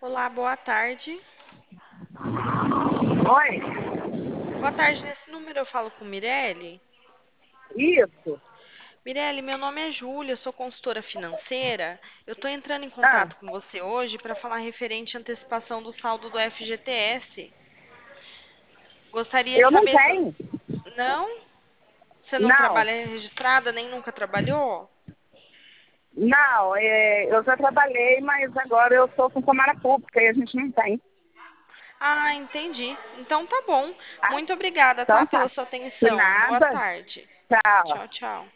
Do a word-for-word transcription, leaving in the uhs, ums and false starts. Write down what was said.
Olá, boa tarde. Oi? Boa tarde, nesse número eu falo com Mirelle. Isso. Mirelle, meu nome é Júlia, eu sou consultora financeira. Eu estou entrando em Ah, contato com você hoje para falar referente à antecipação do saldo do F G T S. Gostaria de eu não saber se... tenho. Não? Você não Não, trabalha registrada, nem nunca trabalhou? não, é, eu já trabalhei, mas agora eu estou com tomara pública e a gente não tem. Ah, entendi. Então tá bom. Tá? Muito obrigada, tá, Então pela tá. sua De atenção. Boa nada. tarde. Tchau. Tchau, tchau.